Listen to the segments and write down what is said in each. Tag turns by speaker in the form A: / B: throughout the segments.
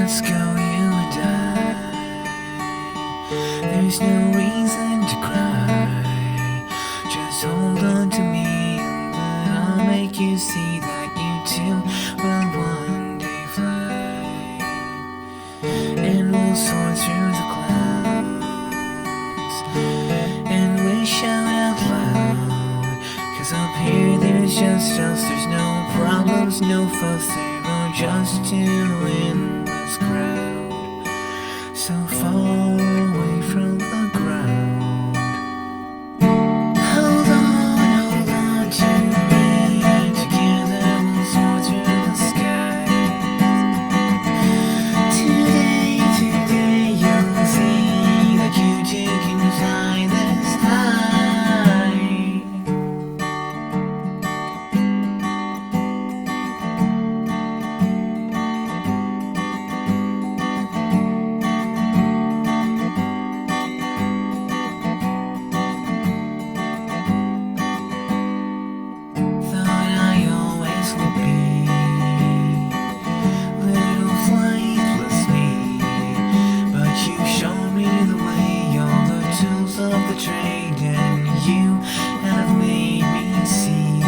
A: Let's go, you and I. There's no reason to cry. Just hold on to me, and I'll make you see that you too will one day fly. And we'll soar through the clouds and wish out loud. 'Cause up here there's just us, there's no problems, no fuss. There are just two in this crowd, so far away from the ground. Hold on to me. Together we'll soar through the sky. Today you'll see that you too can fly this high. Of the trade, and you have made me see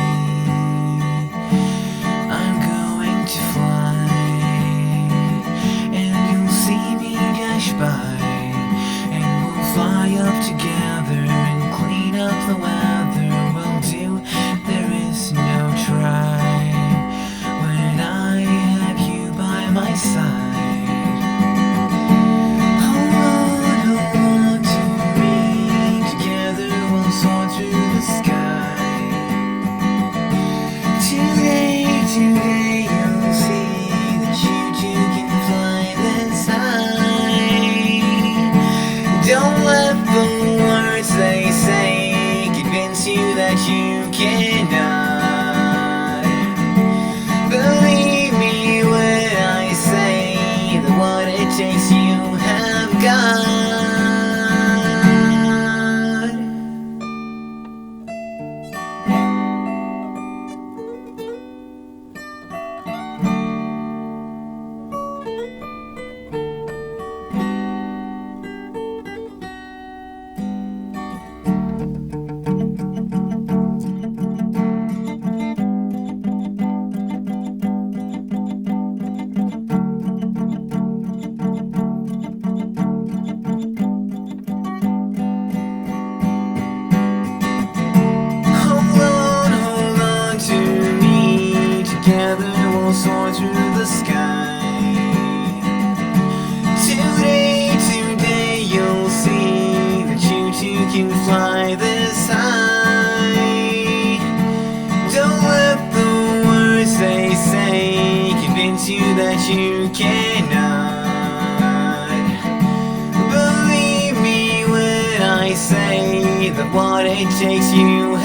A: I'm going to fly, and you'll see me dash by, and we'll fly up together and clean up the weather. We'll do, there is no try when I have you by my side. Today you'll see that you too can fly this high. Don't let the words they say convince you that you cannot. Believe me when I say that what it takes you have got. Together we'll soar through the sky. Today you'll see that you too can fly this high. Don't let the words they say convince you that you cannot. Believe me when I say that what it takes you